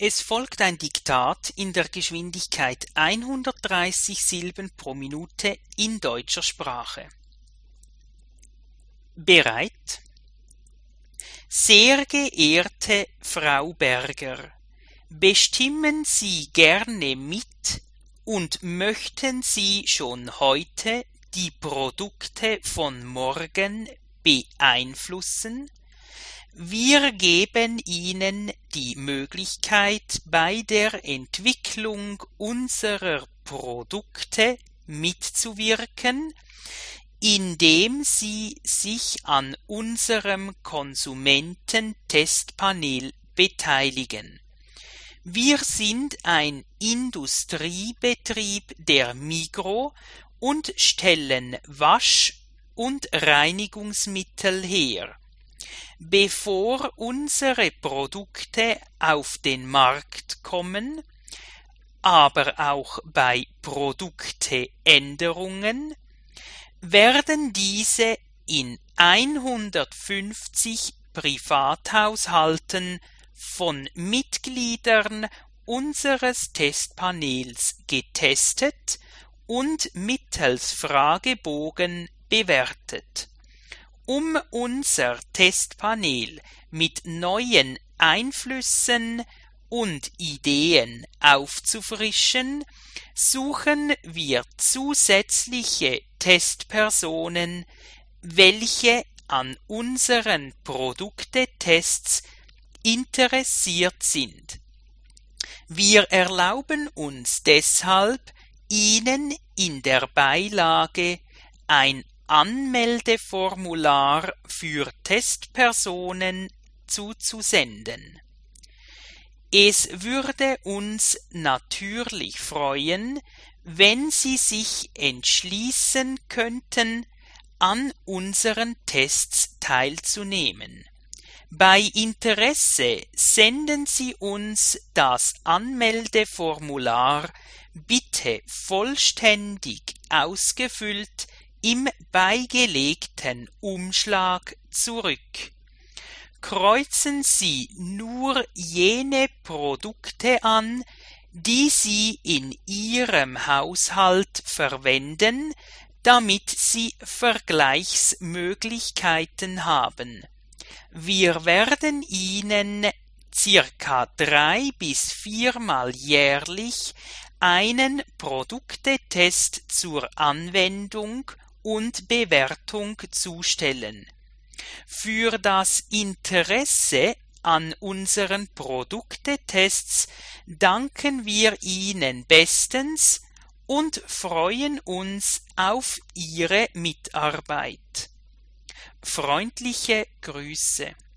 Es folgt ein Diktat in der Geschwindigkeit 130 Silben pro Minute in deutscher Sprache. Bereit? Sehr geehrte Frau Berger, bestimmen Sie gerne mit und möchten Sie schon heute die Produkte von morgen beeinflussen? Wir geben Ihnen die Möglichkeit, bei der Entwicklung unserer Produkte mitzuwirken, indem Sie sich an unserem Konsumententestpanel beteiligen. Wir sind ein Industriebetrieb der Migros und stellen Wasch- und Reinigungsmittel her. Bevor unsere Produkte auf den Markt kommen, aber auch bei Produkteänderungen, werden diese in 150 Privathaushalten von Mitgliedern unseres Testpanels getestet und mittels Fragebogen bewertet. Um unser Testpanel mit neuen Einflüssen und Ideen aufzufrischen, suchen wir zusätzliche Testpersonen, welche an unseren Produktetests interessiert sind. Wir erlauben uns deshalb, Ihnen in der Beilage ein Anmeldeformular für Testpersonen zuzusenden. Es würde uns natürlich freuen, wenn Sie sich entschließen könnten, an unseren Tests teilzunehmen. Bei Interesse senden Sie uns das Anmeldeformular bitte vollständig ausgefüllt im beigelegten Umschlag zurück. Kreuzen Sie nur jene Produkte an, die Sie in Ihrem Haushalt verwenden, damit Sie Vergleichsmöglichkeiten haben. Wir werden Ihnen circa 3 bis 4 Mal jährlich einen Produktetest zur Anwendung und Bewertung zustellen. Für das Interesse an unseren Produktetests danken wir Ihnen bestens und freuen uns auf Ihre Mitarbeit. Freundliche Grüße.